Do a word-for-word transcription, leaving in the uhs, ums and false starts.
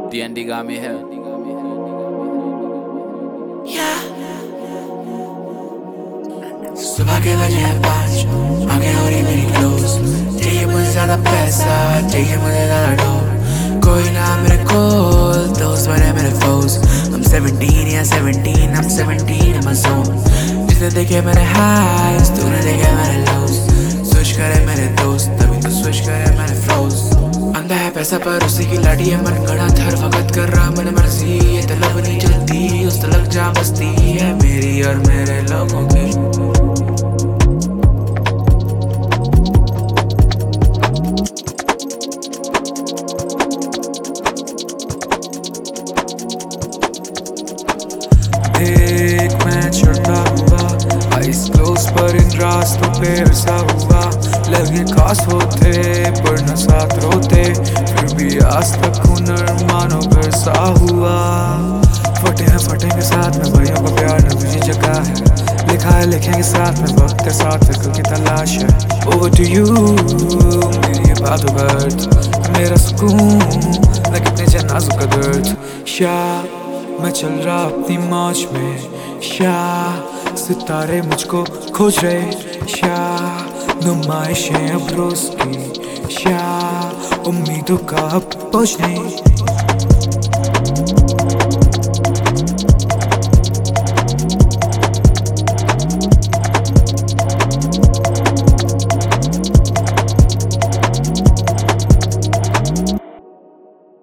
D N D got me here. Yeah. सुबह के बजे हैं पाँच, आंखें हो रही मेरी क्लोज। चाहिए मुझे ज्यादा पैसा, चाहिए मुझे ज्यादा डो। कोई ना मेरे कोल, दोस्त बने मेरे फोज। I'm seventeen, yeah seventeen, I'm seventeen in my zone। जिसने देखे मेरे highs, तूने देखे मेरे lows। स्विच करे मेरे दोस्त, तभी तो स्विच करे मेरे flows। अंधा है पैसा पर उसी की लाठी है मन गड़ा, हर वक्त कर रहा मन मर्जी। ये तलब नहीं चलती, उस तलक जा बसती है मेरी और मेरे लोगों की। एक मैं चढ़ता हुआ आइस क्लोज पर इन रास्तों पे ऐसा हुआ। लगे खास होते पर न साथ रोते, फिर भी आज तक हुनर मानो घर सा हुआ। फटे हैं फटेंगे साथ में, भाइयों का प्यार न तुझी जगह है। लिखा है लिखेंगे साथ में, वक्त के साथ कल की तलाश है। Over to you मेरी ये बातों का अर्थ, मेरा सुकून न कितने जनाजों का दर्द। शाह मैं चल रहा अपनी मौज में, शाह सितारे मुझको खोज रहे। शाह नुमाइशें अब रोज की, शाह उम्मीदों का अब बोझ नहीं।